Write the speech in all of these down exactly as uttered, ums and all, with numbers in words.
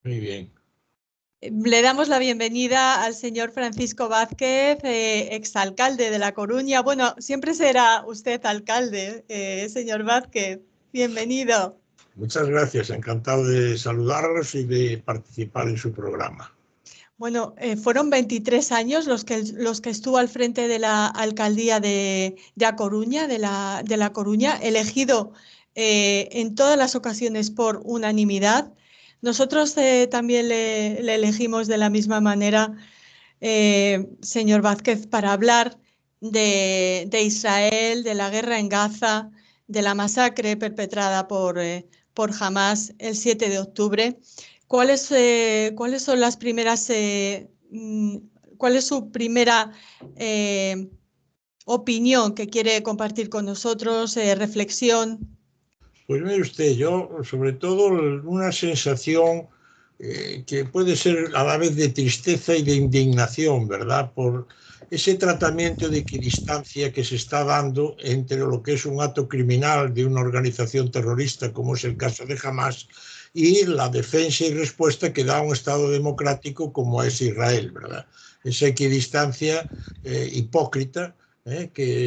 Muy bien. Le damos la bienvenida al señor Francisco Vázquez, eh, exalcalde de La Coruña. Bueno, siempre será usted alcalde, eh, señor Vázquez. Bienvenido. Muchas gracias, encantado de saludarlos y de participar en su programa. Bueno, eh, fueron veintitrés años los que, los que estuvo al frente de la alcaldía de, de A Coruña, de la, de La Coruña, elegido eh, en todas las ocasiones por unanimidad. Nosotros eh, también le, le, elegimos de la misma manera, eh, señor Vázquez, para hablar de, de Israel, de la guerra en Gaza, de la masacre perpetrada por, eh, por Hamás el siete de octubre. ¿Cuáles, eh, ¿Cuáles son las primeras, eh, cuál es su primera eh, opinión que quiere compartir con nosotros, eh, reflexión? Pues mire usted, yo sobre todo una sensación eh, que puede ser a la vez de tristeza y de indignación, ¿verdad? Por ese tratamiento de equidistancia que se está dando entre lo que es un acto criminal de una organización terrorista, como es el caso de Hamás, y la defensa y respuesta que da un Estado democrático como es Israel, ¿verdad? Esa equidistancia eh, hipócrita, ¿eh?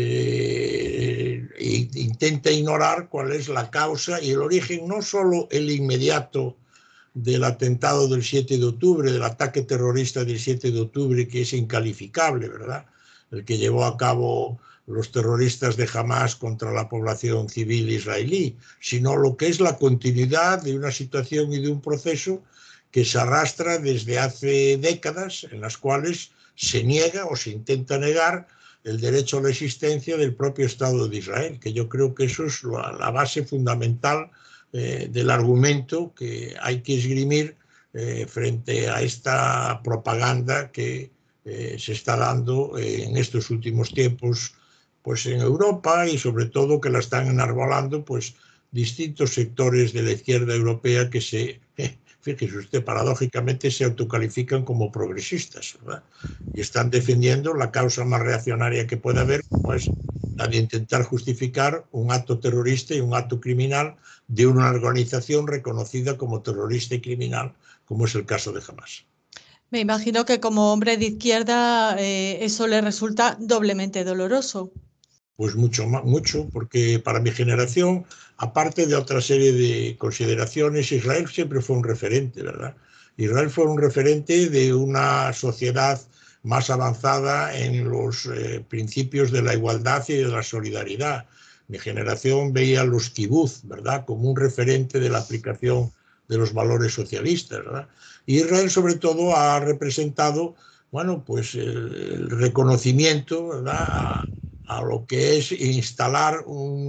que eh, intenta ignorar cuál es la causa y el origen, no solo el inmediato del atentado del siete de octubre, del ataque terrorista del siete de octubre, que es incalificable, ¿verdad? El que llevó a cabo los terroristas de Hamás contra la población civil israelí, sino lo que es la continuidad de una situación y de un proceso que se arrastra desde hace décadas, en las cuales se niega o se intenta negar el derecho a la existencia del propio Estado de Israel, que yo creo que eso es la, la base fundamental eh, del argumento que hay que esgrimir eh, frente a esta propaganda que eh, se está dando eh, en estos últimos tiempos pues en Europa, y sobre todo que la están enarbolando pues distintos sectores de la izquierda europea que se, eh, fíjese usted, paradójicamente se autocalifican como progresistas, ¿verdad? Y están defendiendo la causa más reaccionaria que puede haber, como es la de intentar justificar un acto terrorista y un acto criminal de una organización reconocida como terrorista y criminal, como es el caso de Hamás. Me imagino que como hombre de izquierda eh, eso le resulta doblemente doloroso. Pues mucho, mucho, porque para mi generación, aparte de otra serie de consideraciones, Israel siempre fue un referente, ¿verdad? Israel fue un referente de una sociedad más avanzada en los eh, principios de la igualdad y de la solidaridad. Mi generación veía a los kibutz, ¿verdad?, como un referente de la aplicación de los valores socialistas, ¿verdad? Y Israel, sobre todo, ha representado, bueno, pues el, el reconocimiento, ¿verdad?, a, a lo que es instalar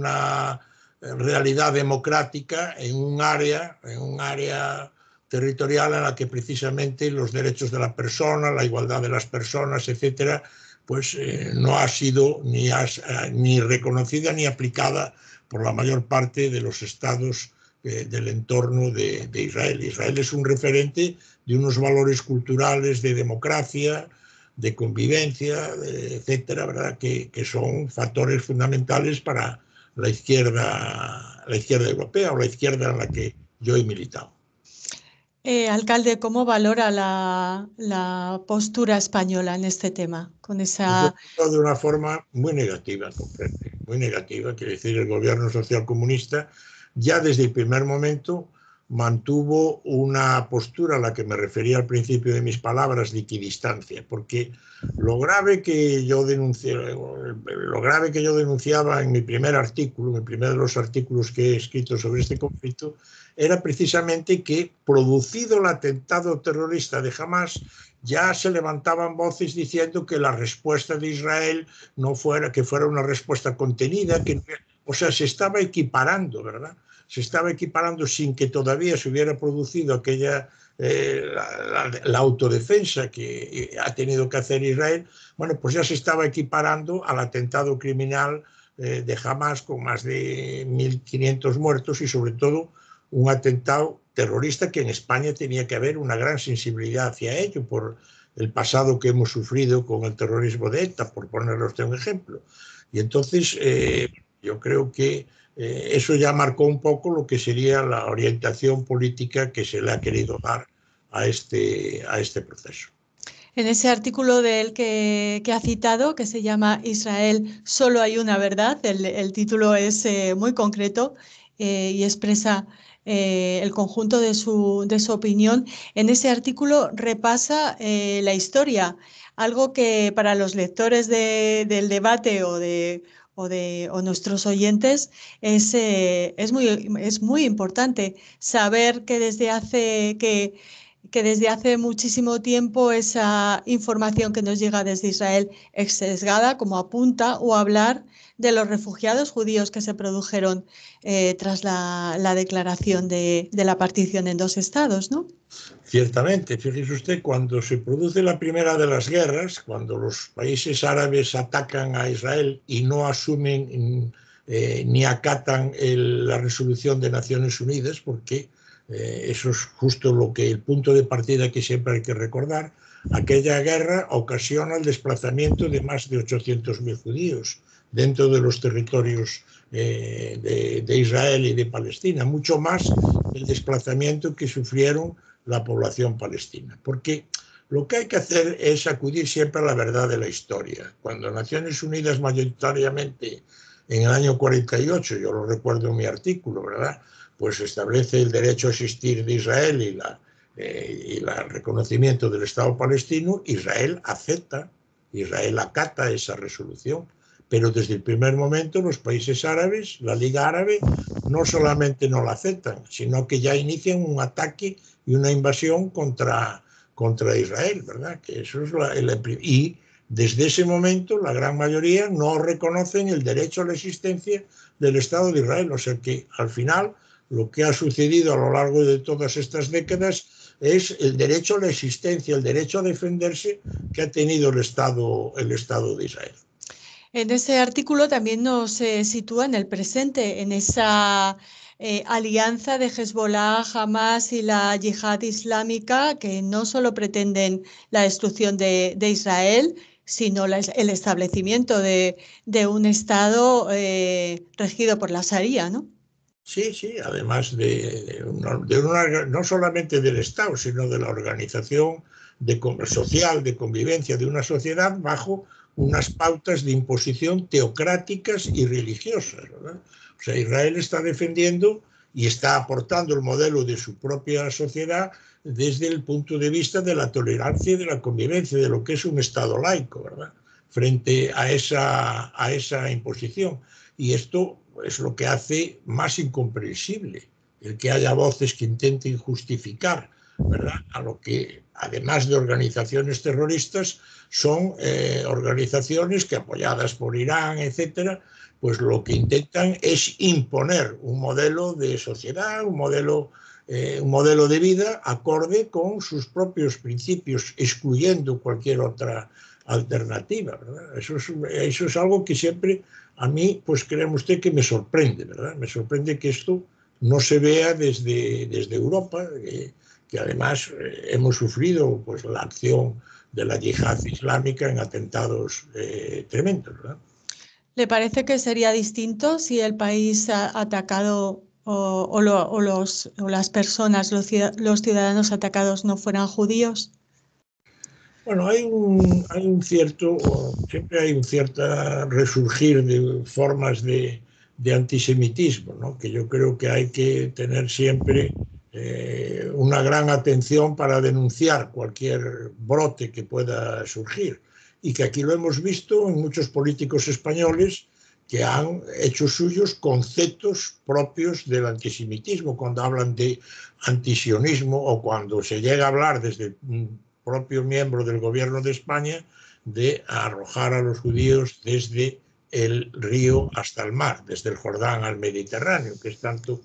una realidad democrática en un área, en un área territorial en la que precisamente los derechos de la persona, la igualdad de las personas, etcétera, pues eh, no ha sido ni, has, eh, ni reconocida ni aplicada por la mayor parte de los estados eh, del entorno de, de Israel. Israel es un referente de unos valores culturales de democracia, de convivencia, de, etcétera, ¿verdad? Que, que son factores fundamentales para la izquierda, la izquierda europea o la izquierda en la que yo he militado. Eh, alcalde, ¿cómo valora la, la postura española en este tema? Con esa... Pues de una forma muy negativa, comprende, muy negativa, quiere decir, el gobierno socialcomunista ya desde el primer momento mantuvo una postura a la que me refería al principio de mis palabras de equidistancia, porque lo grave que yo denuncié, lo grave que yo denunciaba en mi primer artículo, mi primer de los artículos que he escrito sobre este conflicto, era precisamente que, producido el atentado terrorista de Hamás, ya se levantaban voces diciendo que la respuesta de Israel no fuera, que fuera una respuesta contenida, que, o sea, se estaba equiparando, ¿verdad? Se estaba equiparando sin que todavía se hubiera producido aquella eh, la, la, la autodefensa que ha tenido que hacer Israel. Bueno, pues ya se estaba equiparando al atentado criminal eh, de Hamás, con más de mil quinientos muertos, y sobre todo un atentado terrorista que en España tenía que haber una gran sensibilidad hacia ello por el pasado que hemos sufrido con el terrorismo de ETA, por ponerle usted un ejemplo. Y entonces eh, yo creo que eh, eso ya marcó un poco lo que sería la orientación política que se le ha querido dar a este, a este proceso. En ese artículo de él que, que ha citado, que se llama Israel, solo hay una verdad, el, el título es eh, muy concreto eh, y expresa eh, el conjunto de su, de su opinión. En ese artículo repasa eh, la historia, algo que para los lectores de, del debate o de, o de o nuestros oyentes es, eh, es, muy, es muy importante saber que desde hace que que desde hace muchísimo tiempo esa información que nos llega desde Israel es sesgada, como apunta, o hablar de los refugiados judíos que se produjeron eh, tras la, la declaración de, de la partición en dos estados, ¿no? Ciertamente, fíjese usted, cuando se produce la primera de las guerras, cuando los países árabes atacan a Israel y no asumen eh, ni acatan el, la resolución de Naciones Unidas, porque Eh, eso es justo lo que el punto de partida que siempre hay que recordar. Aquella guerra ocasiona el desplazamiento de más de ochocientos mil judíos dentro de los territorios eh, de, de Israel y de Palestina, mucho más el desplazamiento que sufrieron la población palestina. Porque lo que hay que hacer es acudir siempre a la verdad de la historia. Cuando Naciones Unidas mayoritariamente en el año cuarenta y ocho, yo lo recuerdo en mi artículo, ¿verdad?, pues establece el derecho a existir de Israel y, la, eh, y la, el reconocimiento del Estado palestino, Israel acepta, Israel acata esa resolución. Pero desde el primer momento los países árabes, la Liga Árabe, no solamente no la aceptan, sino que ya inician un ataque y una invasión contra, contra Israel, ¿verdad? Que eso es la, el, y desde ese momento la gran mayoría no reconocen el derecho a la existencia del Estado de Israel. O sea que al final lo que ha sucedido a lo largo de todas estas décadas es el derecho a la existencia, el derecho a defenderse que ha tenido el Estado, el Estado de Israel. En ese artículo también nos eh, sitúa en el presente, en esa eh, alianza de Hezbollah, Hamas y la yihad islámica, que no solo pretenden la destrucción de, de Israel, sino la, el establecimiento de, de un Estado eh, regido por la Sharia, ¿no? Sí, sí, además de, de, una, de una, no solamente del Estado, sino de la organización de, social, de convivencia de una sociedad bajo unas pautas de imposición teocráticas y religiosas, ¿verdad? O sea, Israel está defendiendo y está aportando el modelo de su propia sociedad desde el punto de vista de la tolerancia y de la convivencia, de lo que es un Estado laico, ¿verdad?, frente a esa, a esa imposición. Y esto es lo que hace más incomprensible el que haya voces que intenten justificar, ¿verdad?, a lo que, además de organizaciones terroristas, son eh, organizaciones que, apoyadas por Irán, etcétera, pues lo que intentan es imponer un modelo de sociedad, un modelo, eh, un modelo de vida acorde con sus propios principios, excluyendo cualquier otra alternativa, ¿verdad? Eso es, eso es algo que siempre a mí, pues créame usted que me sorprende, ¿verdad? Me sorprende que esto no se vea desde, desde Europa, eh, que además eh, hemos sufrido pues, la acción de la yihad islámica en atentados eh, tremendos, ¿verdad? ¿Le parece que sería distinto si el país ha atacado o, o, lo, o, los, o las personas, los, los ciudadanos atacados no fueran judíos? Bueno, hay un, hay un cierto, siempre hay un cierto resurgir de formas de, de antisemitismo, ¿no?, que yo creo que hay que tener siempre eh, una gran atención para denunciar cualquier brote que pueda surgir, y que aquí lo hemos visto en muchos políticos españoles que han hecho suyos conceptos propios del antisemitismo cuando hablan de antisionismo o cuando se llega a hablar desde propio miembro del gobierno de España de arrojar a los judíos desde el río hasta el mar, desde el Jordán al Mediterráneo, que es tanto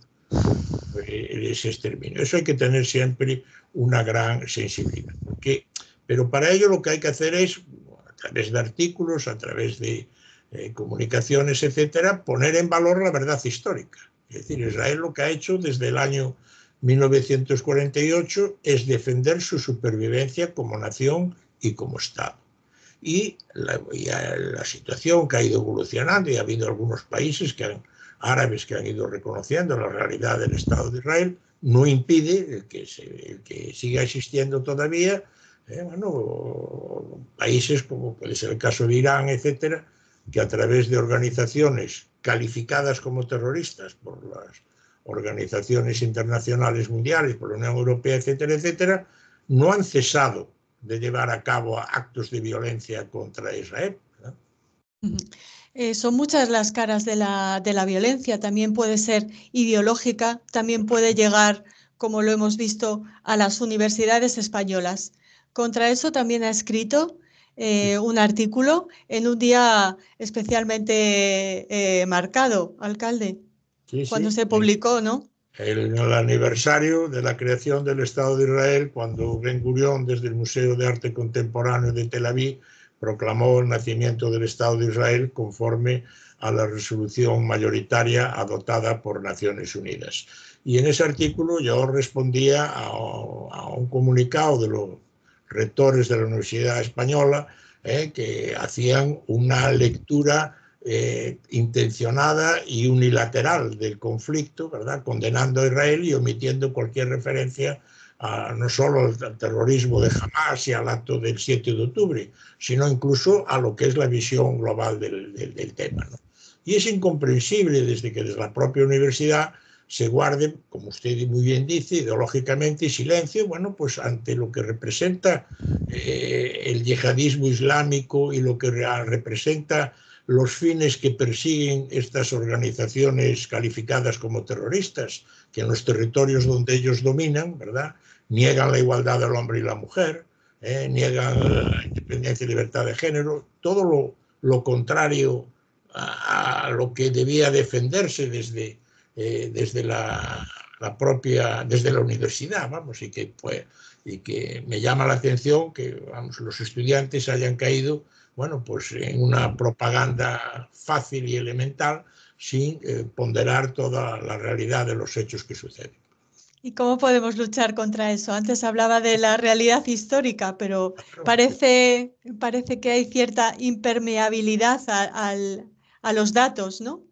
eh, ese exterminio. Eso hay que tener siempre una gran sensibilidad. Porque, pero para ello lo que hay que hacer es, a través de artículos, a través de eh, comunicaciones, etcétera, poner en valor la verdad histórica. Es decir, Israel lo que ha hecho desde el año mil novecientos cuarenta y ocho es defender su supervivencia como nación y como Estado. Y la, y la situación que ha ido evolucionando, y ha habido algunos países que han, árabes que han ido reconociendo la realidad del Estado de Israel, no impide el que, se, el que siga existiendo todavía eh, bueno, países como puede ser el caso de Irán, etcétera, que a través de organizaciones calificadas como terroristas por las organizaciones internacionales mundiales, por la Unión Europea, etcétera, etcétera, no han cesado de llevar a cabo actos de violencia contra Israel, ¿no? Uh-huh. Eh, son muchas las caras de la, de la violencia, también puede ser ideológica, también puede llegar, como lo hemos visto, a las universidades españolas. Contra eso también ha escrito eh, un artículo en un día especialmente eh, marcado, alcalde, sí, cuando sí. se publicó, ¿no? El, el aniversario de la creación del Estado de Israel, cuando Ben-Gurión, desde el Museo de Arte Contemporáneo de Tel Aviv, proclamó el nacimiento del Estado de Israel conforme a la resolución mayoritaria adoptada por Naciones Unidas. Y en ese artículo yo respondía a, a un comunicado de los rectores de la Universidad Española eh, que hacían una lectura Eh, intencionada y unilateral del conflicto, ¿verdad?, condenando a Israel y omitiendo cualquier referencia a, no solo al terrorismo de Hamas y al acto del siete de octubre, sino incluso a lo que es la visión global del, del, del tema, ¿no? Y es incomprensible desde que desde la propia universidad se guarde, como usted muy bien dice, ideológicamente silencio, bueno, pues ante lo que representa eh, el yihadismo islámico y lo que representa los fines que persiguen estas organizaciones calificadas como terroristas, que en los territorios donde ellos dominan, ¿verdad?, niegan la igualdad del hombre y la mujer, eh, niegan la independencia y libertad de género, todo lo, lo contrario a, a lo que debía defenderse desde, eh, desde la, la propia, desde la universidad, vamos, y que, pues, y que me llama la atención que, vamos, los estudiantes hayan caído, bueno, pues en una propaganda fácil y elemental sin eh, ponderar toda la realidad de los hechos que suceden. ¿Y cómo podemos luchar contra eso? Antes hablaba de la realidad histórica, pero parece, parece que hay cierta impermeabilidad a, a, a los datos, ¿no?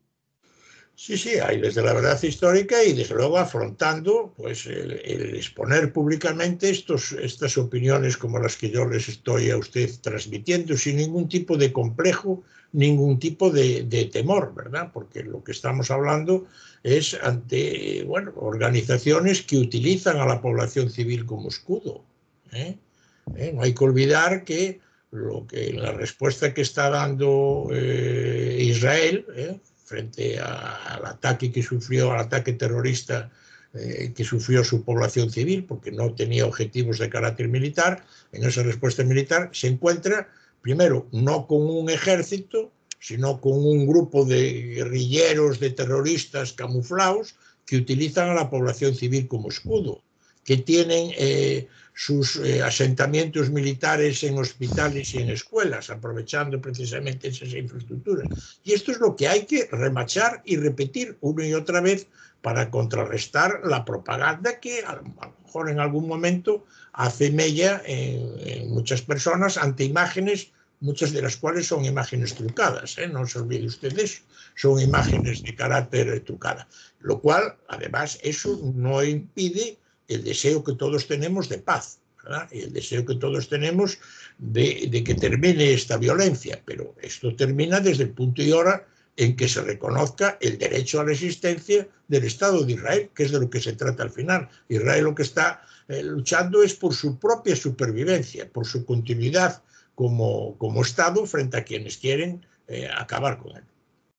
Sí, sí, hay desde la verdad histórica y desde luego afrontando pues, el, el exponer públicamente estos, estas opiniones como las que yo les estoy a usted transmitiendo sin ningún tipo de complejo, ningún tipo de, de temor, ¿verdad? Porque lo que estamos hablando es ante, bueno, organizaciones que utilizan a la población civil como escudo, ¿eh? ¿Eh? No hay que olvidar que, lo que la respuesta que está dando eh, Israel, ¿eh?, frente a, al ataque que sufrió, al ataque terrorista eh, que sufrió su población civil, porque no tenía objetivos de carácter militar, en esa respuesta militar se encuentra, primero, no con un ejército, sino con un grupo de guerrilleros, de terroristas camuflados que utilizan a la población civil como escudo, que tienen eh, sus eh, asentamientos militares en hospitales y en escuelas, aprovechando precisamente esas infraestructuras. Y esto es lo que hay que remachar y repetir una y otra vez para contrarrestar la propaganda que a lo mejor en algún momento hace mella en, en muchas personas ante imágenes, muchas de las cuales son imágenes trucadas, ¿eh? No se olvide usted de eso, son imágenes de carácter trucada, lo cual, además, eso no impide el deseo que todos tenemos de paz, ¿verdad? Y el deseo que todos tenemos de, de que termine esta violencia, pero esto termina desde el punto y hora en que se reconozca el derecho a la existencia del Estado de Israel, que es de lo que se trata al final. Israel lo que está eh, luchando es por su propia supervivencia, por su continuidad como, como Estado frente a quienes quieren eh, acabar con él.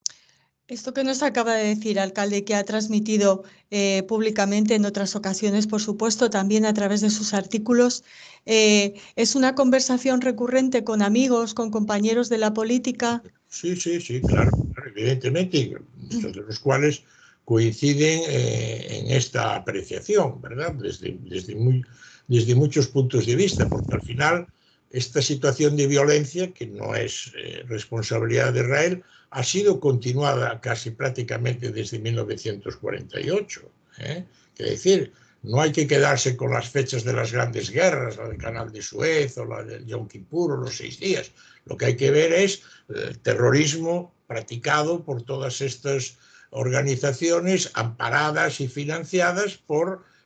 Esto que nos acaba de decir, alcalde, que ha transmitido eh, públicamente en otras ocasiones, por supuesto, también a través de sus artículos, eh, ¿es una conversación recurrente con amigos, con compañeros de la política? Sí, sí, sí, claro, claro, evidentemente, muchos de los cuales coinciden eh, en esta apreciación, ¿verdad? Desde, desde, muy, desde muchos puntos de vista, porque al final esta situación de violencia, que no es eh, responsabilidad de Israel, ha sido continuada casi prácticamente desde mil novecientos cuarenta y ocho. ¿eh? Es decir, no hay que quedarse con las fechas de las grandes guerras, la del Canal de Suez o la del Yom Kippur o los seis días. Lo que hay que ver es el terrorismo practicado por todas estas organizaciones amparadas y financiadas por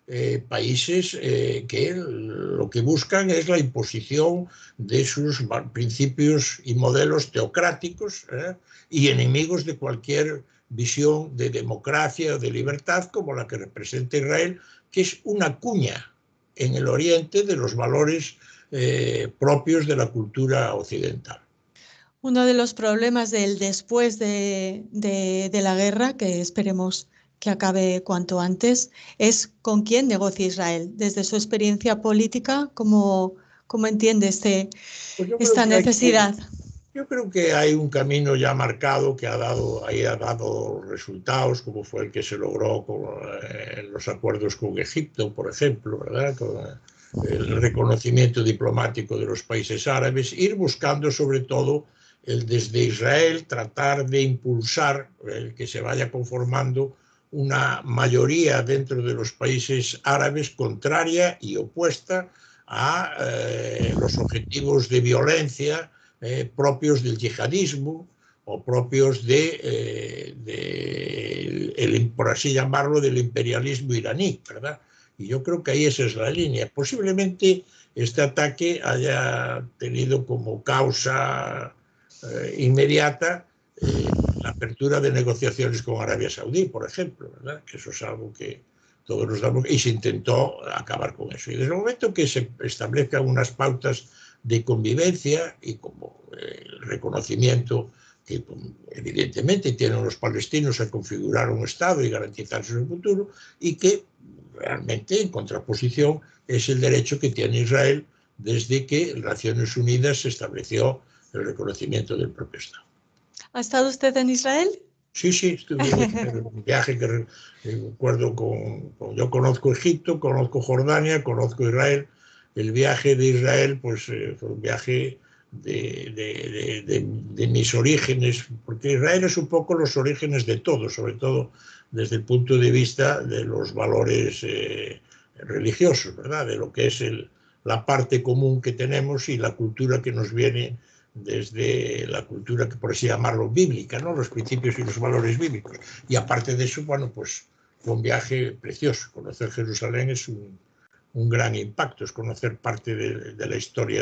eh, países eh, que lo que buscan es la imposición de sus principios y modelos teocráticos eh, y enemigos de cualquier visión de democracia o de libertad como la que representa Israel, que es una cuña en el Oriente de los valores eh, propios de la cultura occidental. Uno de los problemas del después de, de, de la guerra, que esperemos que acabe cuanto antes, es con quién negocia Israel. Desde su experiencia política, ¿cómo, cómo entiende este, pues yo creo esta que hay necesidad? que, yo creo que hay un camino ya marcado que ha dado, ahí ha dado resultados, como fue el que se logró con eh, los acuerdos con Egipto, por ejemplo, ¿verdad? Con el reconocimiento diplomático de los países árabes, ir buscando sobre todo el desde Israel tratar de impulsar el que se vaya conformando una mayoría dentro de los países árabes contraria y opuesta a eh, los objetivos de violencia eh, propios del yihadismo o propios de, eh, de el, por así llamarlo, del imperialismo iraní, ¿verdad? Y yo creo que ahí esa es la línea. Posiblemente este ataque haya tenido como causa eh, inmediata eh, la apertura de negociaciones con Arabia Saudí, por ejemplo, ¿verdad? Que eso es algo que todos nos damos, y se intentó acabar con eso. Y desde el momento que se establezcan unas pautas de convivencia y como eh, el reconocimiento que evidentemente tienen los palestinos a configurar un Estado y garantizarse su futuro, y que realmente en contraposición es el derecho que tiene Israel desde que Naciones Unidas se estableció el reconocimiento del propio Estado. ¿Ha estado usted en Israel? Sí, sí, estuve en un viaje que recuerdo con, con... Yo conozco Egipto, conozco Jordania, conozco Israel. El viaje de Israel pues eh, fue un viaje de, de, de, de, de mis orígenes, porque Israel es un poco los orígenes de todo, sobre todo desde el punto de vista de los valores eh, religiosos, ¿verdad? De lo que es el, la parte común que tenemos y la cultura que nos viene desde la cultura, que por así llamarlo, bíblica, ¿no? Los principios y los valores bíblicos. Y aparte de eso, bueno, pues fue un viaje precioso. Conocer Jerusalén es un, un gran impacto, es conocer parte de, de la historia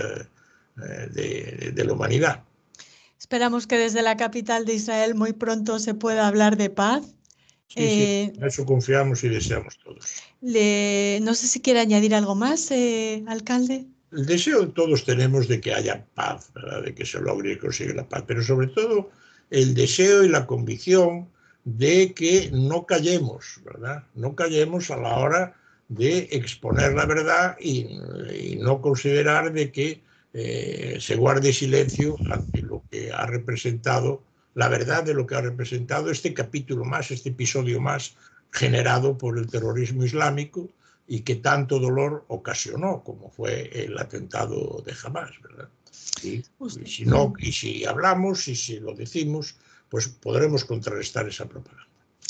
eh, de, de la humanidad. Esperamos que desde la capital de Israel muy pronto se pueda hablar de paz. Sí, eh, sí, en eso confiamos y deseamos todos. Le, no sé si quiere añadir algo más, eh, alcalde. El deseo todos tenemos de que haya paz, ¿verdad? De que se logre y consiga la paz, pero sobre todo el deseo y la convicción de que no callemos, ¿verdad? No callemos a la hora de exponer la verdad y, y no considerar de que eh, se guarde silencio ante lo que ha representado, la verdad de lo que ha representado este capítulo más, este episodio más generado por el terrorismo islámico, y que tanto dolor ocasionó, como fue el atentado de Hamás, ¿verdad? Y, y, si no, y si hablamos y si lo decimos, pues podremos contrarrestar esa propaganda.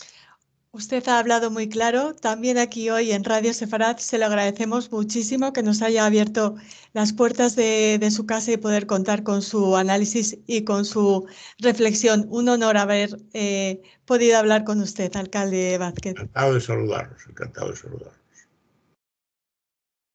Usted ha hablado muy claro. También aquí hoy en Radio Sefarad se lo agradecemos muchísimo que nos haya abierto las puertas de, de su casa y poder contar con su análisis y con su reflexión. Un honor haber eh, podido hablar con usted, alcalde Vázquez. Encantado de saludarlos, encantado de saludarlos.